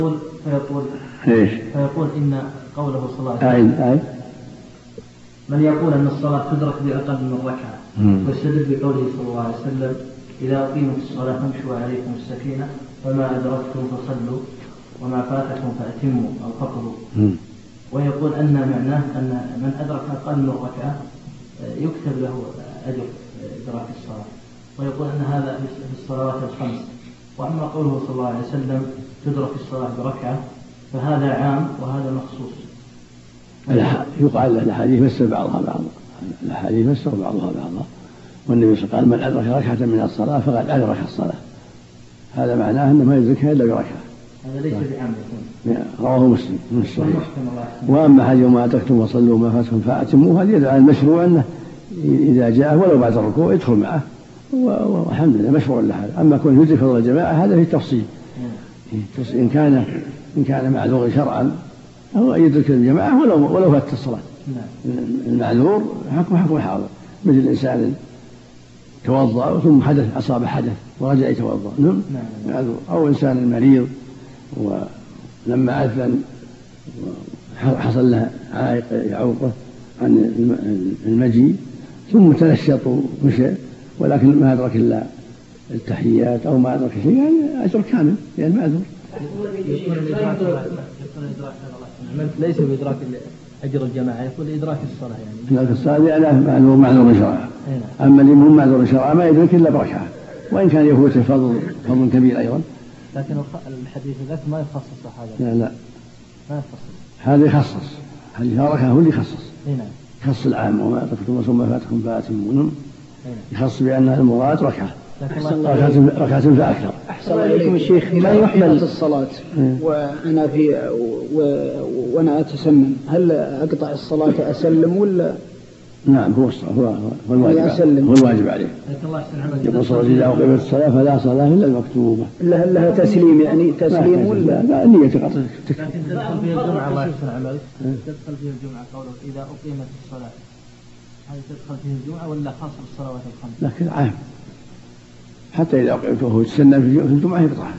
فيقول إن قوله صلى الله عليه وسلم من يقول أن الصلاة تدرك بأقل من ركعة ويستدل بقوله صلى الله عليه وسلم إذا أقيمت الصلاة فامشوا عليكم السكينة وما أدركتم فصلوا وما فاتكم فأتموا أو قصروا. ويقول أن معناه أن من أدرك أقل من ركعة يكتب له أجر إدراك الصلاة. ويقول أن هذا في الصلوات الخمس. وأما قوله صلى الله عليه وسلم تدرك الصلاة بركعة فهذا عام وهذا مخصوص. يقال الأحاديث فسر بعضها بعضا، الأحاديث فسر بعضها بعضا، والنبي صلى الله عليه وسلم قال من أدرك ركعة من الصلاة فقد أدرك الصلاة، هذا معناه أنه ما يدركها إلا بركعة. هذا ليس بعام. رواه مسلم من الصحيح. وأما حديث ما أدركتم وصلوا ما فاتكم فأتموا، هذا يدل على المشروع أنه إذا جاء ولو بعد الركوع يدخل معه، والحمد لله مشروع له هذا. أما كون يدرك فضل الجماعة هذا في تفصيل، إن كان معذور شرعا هو يدرك الجماعة ولو فات الصلاة. المعذور حكم الحاضر، مثل الإنسان توضأ ثم أصاب حدث ورجع يتوضأ، معذور. أو إنسان مريض ولما أذن حصل له عائق يعوقه عن المجيء ثم تنشط ومشى ولكن ما أدرك إلا التحيات أو ما أدرك شيء، يعني أجر كامل يعني معذور. ليس بإدراك أجر الجماعة، يقول إدراك الصلاة يعني. إدراك الصلاة لأنه معذور شرعا. أما اللي مو معذور شرعا ما يدرك إلا بركعة، وإن كان يفوته فضل كبير أيضا. لكن الحديث ذاك ما يخصص هذا. لا ما يخصص. هذا يخصص، حديث ركعة هو اللي يخصص. يخص العام وما أدركتم وما فاتكم فأتموا. يخص بأن المراد ركعة فأكثر. أحسن عليكم الشيخ. ما يحمل الصلاة وأنا وأنا أتسمم، هل أقطع الصلاة أسلم ولا؟ نعم هو الواجب عليه. يقول صلى الله عليه وسلم الصلاة فلا صلاة إلا المكتوبة. لها تسليم يعني تسليم ولا؟ لا نية قطع. لكن تدخل فيها الجمعة الله يحسن عملك. تدخل فيها الجمعة قوله إذا أقيمت الصلاة، هذه تدخل فيها الجمعة ولا خاصة بالصلوات الخمس؟ لكن عام حتى إذا أقيمت وهو يتسنى في الجمعة يقطعها.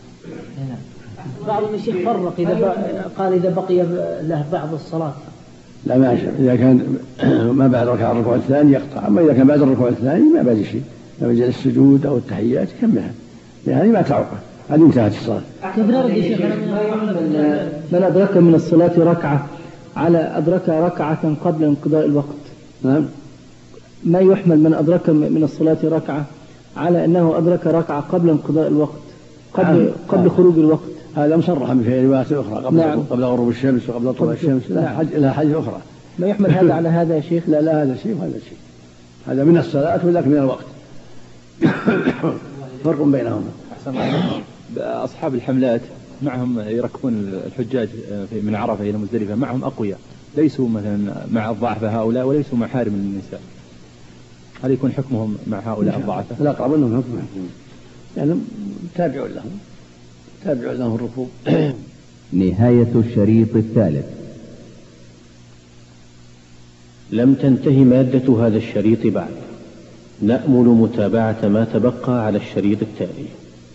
بعض المشيخ فرق قال إذا بقي له بعض الصلاة. لا ما شاء، إذا كان ما بعد الركوع الثاني يقطع، أما إذا كان بعد الركوع الثاني ما بعد شيء، لو جاء السجود أو التحيات كملها، يعني ما تعوقه، هذه انتهت الصلاة. كيف نرد يا شيخ من أدرك من الصلاة ركعة على أدرك ركعة قبل انقضاء الوقت؟ نعم. ما يحمل من أدرك من الصلاة ركعة على أنه أدرك ركعة قبل انقضاء الوقت قبل خروج الوقت؟ هذا مصرح في روايات أخرى قبل غروب الشمس وقبل طلوع الشمس، لا حاجة أخرى. ما يحمل هذا على هذا يا شيخ؟ لا هذا شيء وهذا شيء، هذا من الصلاة وذاك من الوقت. فرق بينهما. أصحاب الحملات معهم يركبون الحجاج من عرفة إلى مزدلفة، معهم أقوياء ليسوا مثلا مع الضعف هؤلاء وليسوا مع حارم النساء، هل يكون حكمهم مع هؤلاء الضعفاء؟ لا أقرب أنهم حكمهم يعني تابعوا لهم الركوب. نهاية الشريط الثالث. لم تنتهي مادة هذا الشريط بعد، نأمل متابعة ما تبقى على الشريط التالي.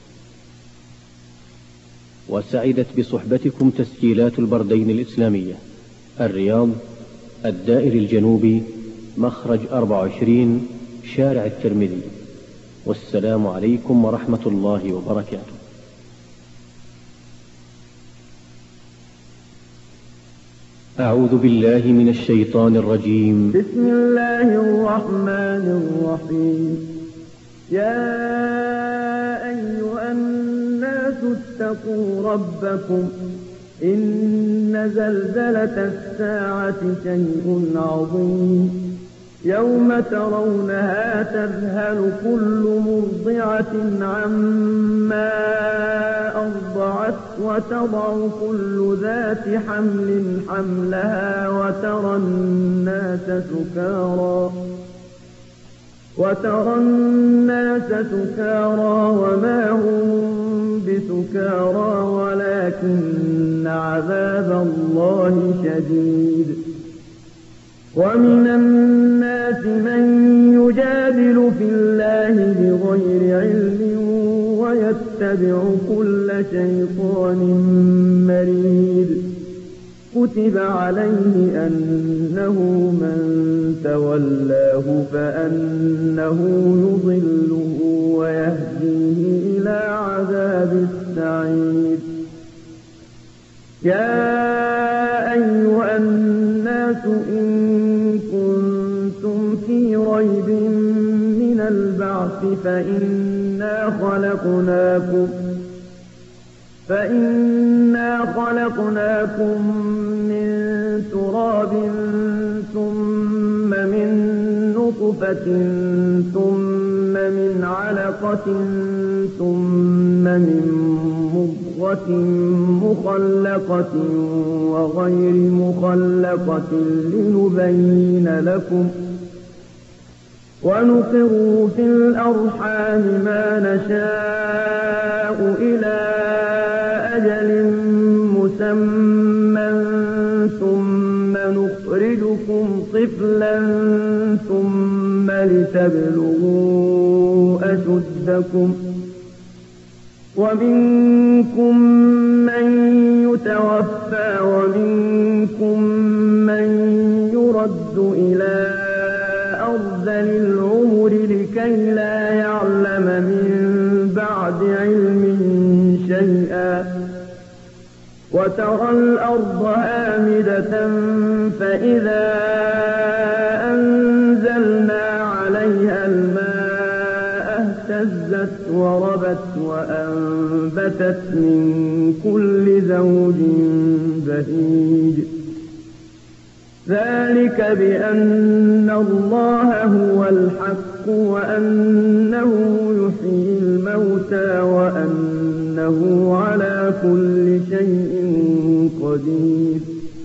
وسعدت بصحبتكم تسجيلات البردين الإسلامية، الرياض، الدائر الجنوبي، مخرج 24، شارع الترمذي. والسلام عليكم ورحمة الله وبركاته. أعوذ بالله من الشيطان الرجيم. بسم الله الرحمن الرحيم. يا أيها الناس اتقوا ربكم إن زلزلة الساعة شيء عظيم يوم ترونها تذهل كل مرضعة عما أرضعت وتضع كل ذات حمل حملها وترى الناس سكارى وما هم بسكارى ولكن عذاب الله شديد. ومن الناس من يجادل في الله بغير علم ويتبع كل شيطان مريد كتب عليه أنه من تولاه فأنه يضله ويهديه إلى عذاب السعير. يا أيها الناس إن كنتم في ريب من البعث فإنا خلقناكم من تراب ثم من نطفة ثم من علقة ثم من مضغة مخلقة وغير مخلقة لنبين لكم ونقر في الأرحام ما نشاء إلى أجل مسمى ثم نخرجكم طفلا ثم لتبلغوا أشدكم ومنكم من يتوفى ومنكم من يرد إلى أرذل العمر لكي لا يعلم من بعد علم شيئا وترى الأرض هامدة فإذا أنزلنا عليها الماء اهتزت وربت وأنبتت من كل زوج بهيج ذلك بأن الله هو الحق وأنه يحيي الموتى وأنه على كل شيء قدير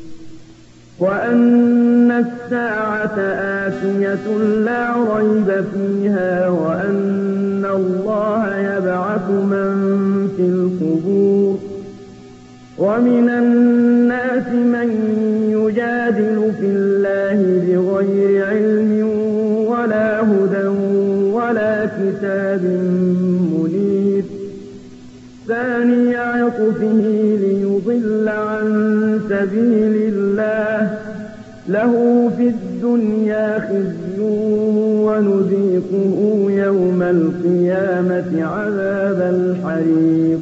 وأن الساعة آتية لا ريب فيها وأن الله يبعث من في القبور ومن الناس من يجادل في الله بغير علم ولا هدى ولا كتاب منير ثاني عطفه ليضل عن سبيل الله له في الدنيا خزي ونذيقه يوم القيامة عذاب الحريق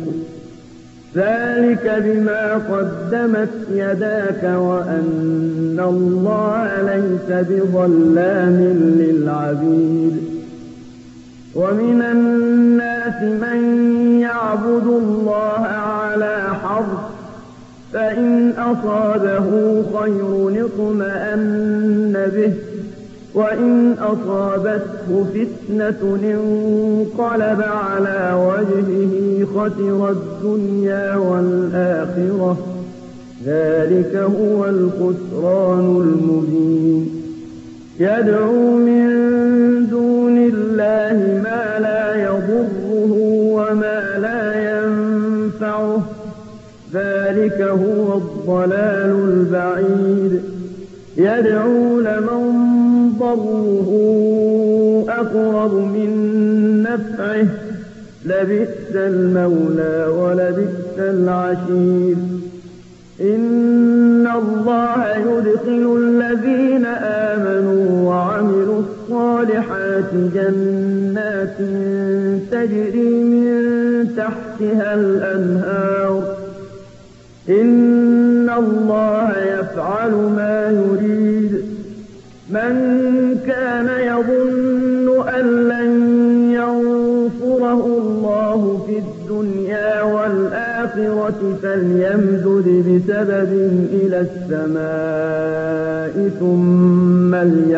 ذلك بما قدمت يداك وأن الله ليس بظلام للعبيد ومن الناس من يعبد الله على حرف فإن أصابه خير اطمأن به وإن أصابته فتنة انقلب على وجهه خسر الدنيا والآخرة ذلك هو الخسران المبين يدعو من دون الله ما لا يضره وما لا ينفعه ذلك هو الضلال البعيد يدعو لمن ضره أقرب من نفعه لبئس المولى ولبئس العشير إن الله يدخل الذين آمنوا وعملوا الصالحات جنات تجري من تحتها الأنهار إن الله يفعل ما يريد من كان يظن أن لن ينصره الله في الدنيا والآخرة فليمدد بسبب إلى السماء ثم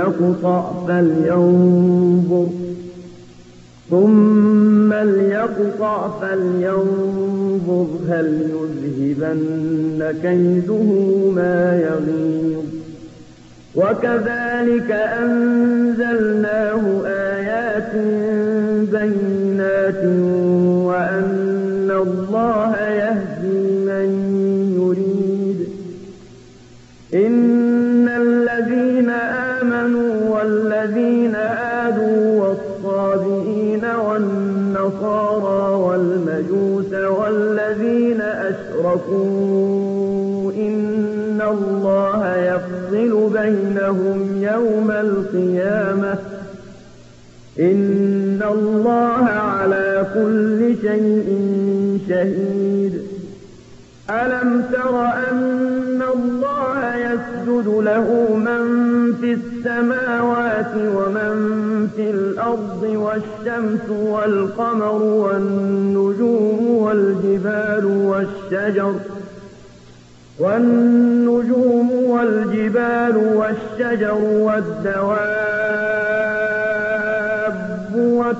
ليقطع فلينظر هل يذهبن كيده ما يغيظ وكذلك أنزلناه آيات بينات وأن الله يهدي من يريد إن الذين آمنوا والذين هادوا والصابئين والنصارى إن الله يفصل بينهم يوم القيامة إن الله على كل شيء شهيد ألم تر أن الله يسجد له من في السماوات ومن في الأرض والشمس والقمر والنجوم والجبال والشجر والدواب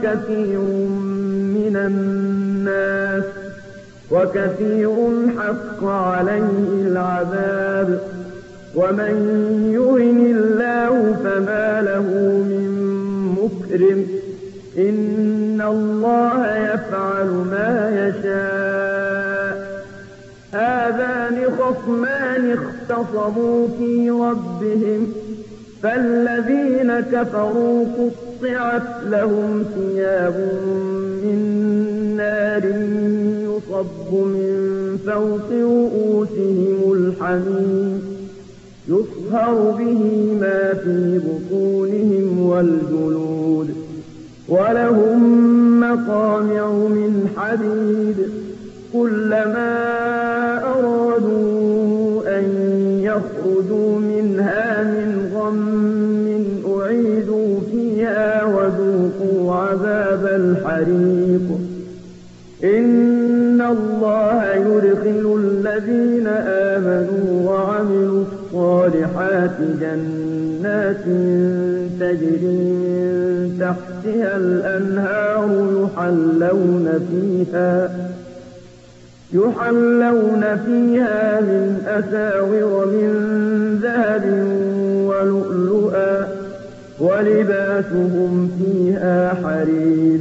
وكثير حق عليه العذاب ومن يهن الله فما له من مكرم إن الله يفعل ما يشاء هذان خصمان اختصموا في ربهم فالذين كفروا قطعت لهم ثياب من نار يصب من فوق رؤوسهم الحميم يصهر به ما في بطونهم والجلود ولهم مقامع من حديد كلما أرادوا أن يخرجوا منها من غم أعيدوا فيها وذوقوا عذاب الحريق إن الله يدخل الذين آمنوا وعملوا الصالحات جنات تجري من تحتها الأنهار يحلون فيها من أساور من ذهب ولؤلؤا ولباسهم فيها حرير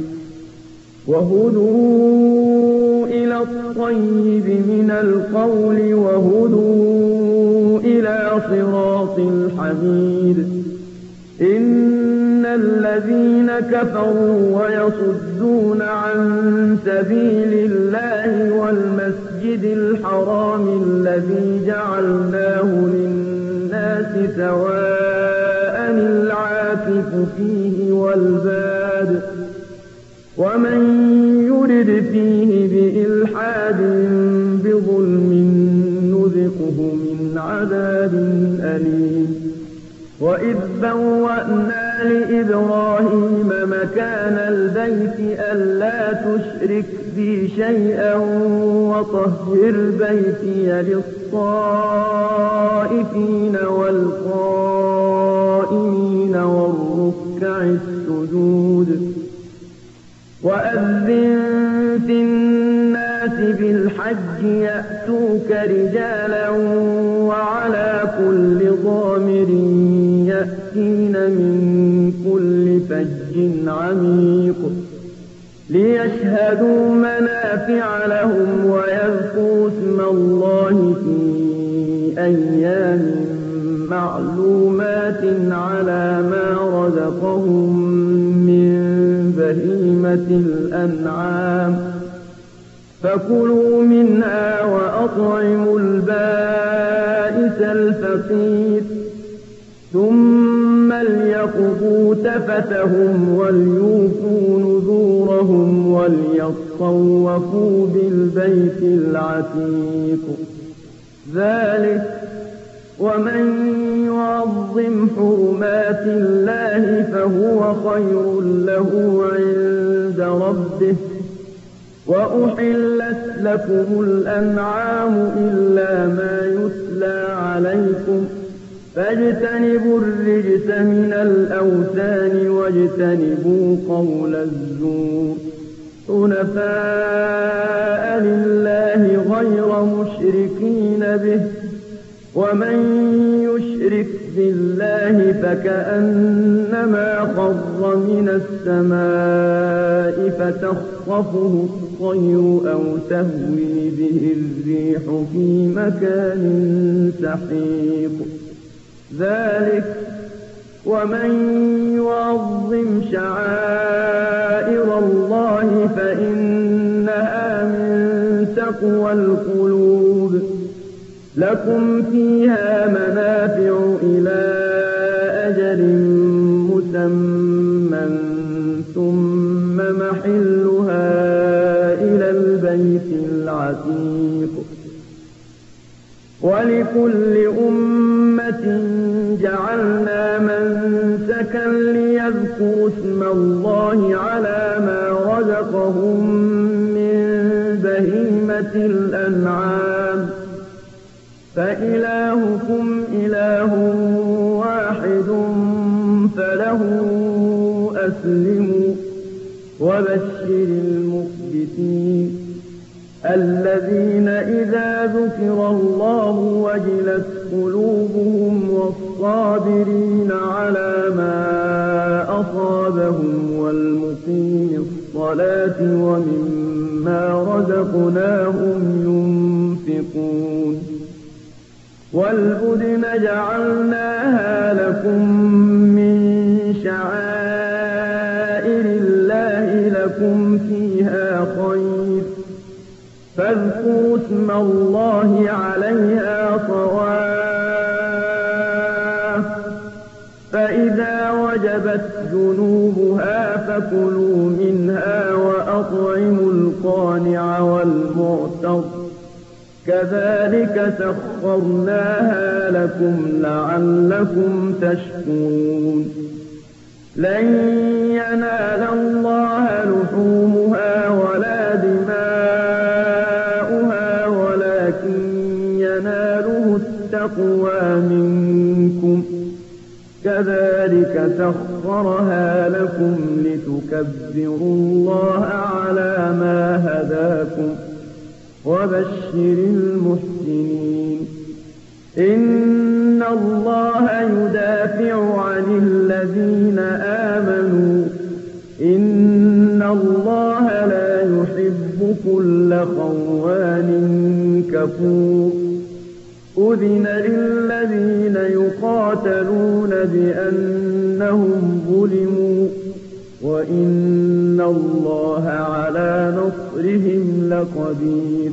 وهدوا إلى الطيب من القول وهدوا إلى صراط الحميد إن الذين كفروا ويصدون عن سبيل الله والمسجد الحرام الذي جعلناه للناس سواء العاكف فيه والباد ومن يرد فيه بإلحاد بظلم نذقه من عذاب أليم وإذ بوأنا لإبراهيم مكان البيت ألا تشرك بي شيئا وطهر بيتي للطائفين والقائمين والركع السجود وأذن في الناس بالحج يأتوك رجالا وعلى كل ضامر يأتين من كل فج عميق ليشهدوا منافع لهم ويذكروا اسم الله في أيام معلومات على ما رزقهم من بهيمة الأنعام فكلوا منها وأطعموا البائس الفقير ثم ليقضوا تفتهم وليوفوا نذورهم وليطوفوا بالبيت العتيق ذلك ومن يعظم حرمات الله فهو خير له عند ربه وأحلت لكم الأنعام إلا ما يتلى عليكم فاجتنبوا الرجس من الأوثان واجتنبوا قول الزور حنفاء لله غير مشركين به ومن يشرك بالله فكأنما خر من السماء فتخطفه الطير أو تهوي به الريح في مكان سحيق ذلك ومن يعظم شعائر الله فإنها من تقوى القلوب لكم فيها منافع إلى أجل مسمى ثم محلها إلى البيت العتيق. ولكل أمة جعلنا منسكا ليذكروا اسم الله على ما رزقهم من بهيمة الأنعام فإلهكم إله واحد فله أسلموا وبشر المخبتين الذين إذا ذكر الله وجلت قلوبهم والصابرين على ما أصابهم والمقيم الصلاة ومما رزقناهم ينفقون. والبدن جعلناها لكم من شعائر الله لكم فيها خير فاذكروا اسم الله عليها صواف فإذا وجبت جنوبها فكلوا منها وأطعموا القانع والمعتر كذلك سخرناها لكم لعلكم تشكرون. لن ينال الله لحومها ولا دماؤها ولكن يناله التقوى منكم كذلك سخرها لكم لتكبروا الله على ما هداكم وبشر المحسنين. إن الله يدافع عن الذين آمنوا إن الله لا يحب كل خوان كفور. أذن للذين يقاتلون بأنهم ظلموا وإن الله على نصرهم لقدير.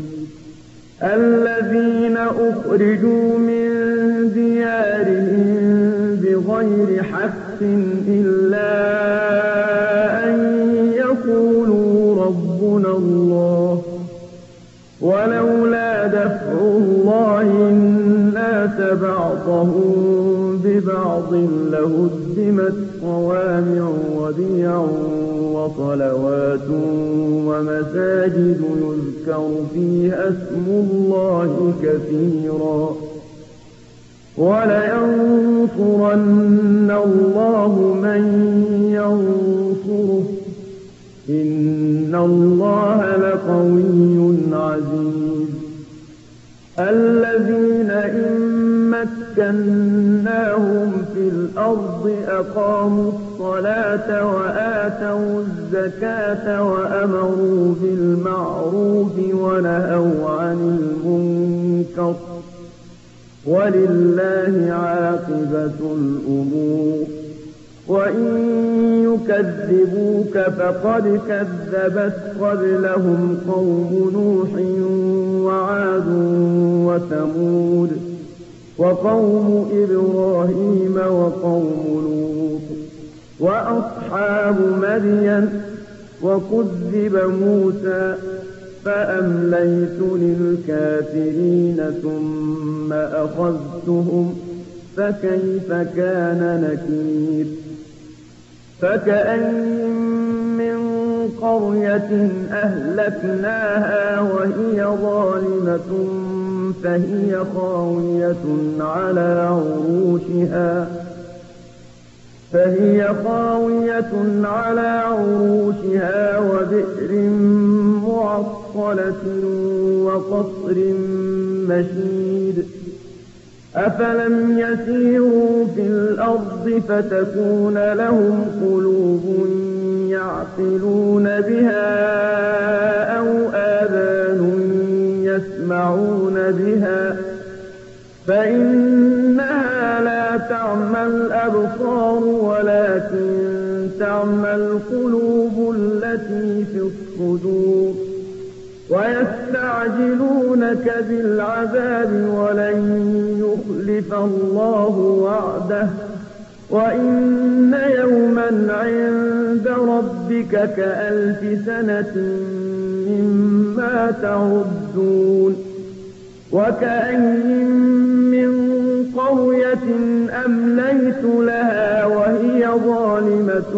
الذين أخرجوا من ديارهم بغير حق إلا أن يقولوا ربنا الله ولولا دفع الله الناس بعضهم ببعض لهدمت صوامع وبيع وصلوات ومساجد يذكر فيها اسم الله كثيرا ولينصرن الله من ينصره إن الله لقوي عزيز. الذين إن مكناهم في الأرض أقاموا الصلاة وآتوا الزكاة وأمروا بالمعروف ونهوا عن المنكر ولله عاقبة الأمور. وإن يكذبوك فقد كذبت قبلهم قوم نوح وعاد وثمود وقوم إبراهيم وقوم لوط وأصحاب مدين وكذب موسى فأمليت للكافرين ثم أخذتهم فكيف كان نكير. فكأين من قرية أهلكناها وهي ظالمة فهي خاوية على عروشها وبئر معطلة وقصر مشيد. أفلم يسيروا في الأرض فتكون لهم قلوب يعقلون بها أو آذان يسمعون بها فإنها لا تعمى الأبصار ولكن تعمى القلوب التي في الصدور. ويستعجلونك بالعذاب ولن يخلف الله وعده وإن يوما عند ربك كألف سنة مما تعدون وكأين من قرية أمليت لها وهي ظالمة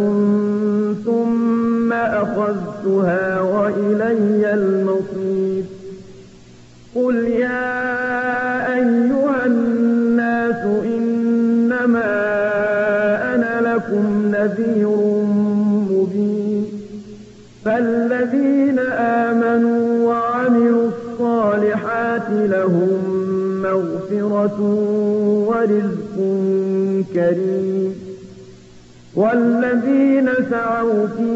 ثم أخذتها وإلي المصير قل يا أيها الناس إنما أنا لكم نذير مبين فالذين آمنوا وعملوا الصالحات لهم مغفرة ورزق كريم والذين سعوا في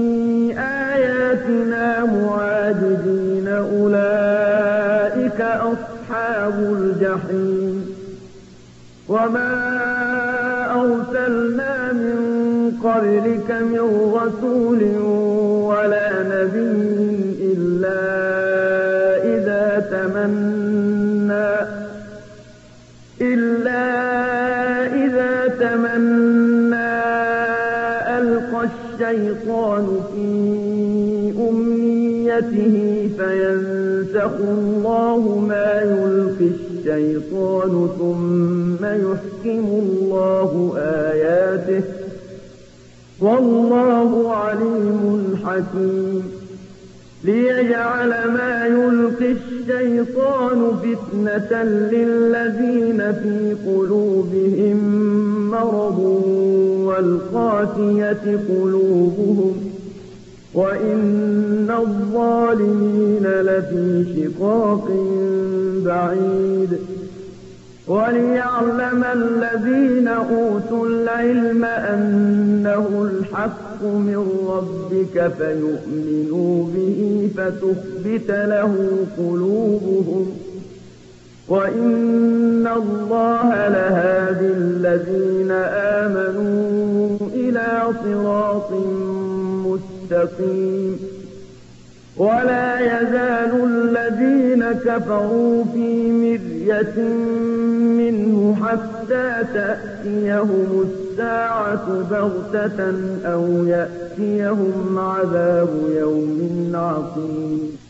آياتنا معاجزين أولئك أصحاب الجحيم وما أرسلنا من قبلك من رسول ولا نبي إلا إذا تمنى ألقى الشيطان في أمنيته فينسخ الله ما يلقي الشيطان ثم يحكم الله آياته والله عليم حكيم ليجعل ما يلقي الشيطان فتنة للذين في قلوبهم مرض والقاسية قلوبهم وإن الظالمين لفي شقاق بعيد وليعلم الذين أوتوا العلم أنه الحق من ربك فيؤمنوا به فتخبت له قلوبهم وإن الله لهادي الذين آمنوا إلى صراط مستقيم ولا يزال الذين كفروا في مرية منه حتى تأتيهم الساعة بغتة أو يأتيهم عذاب يوم عقيم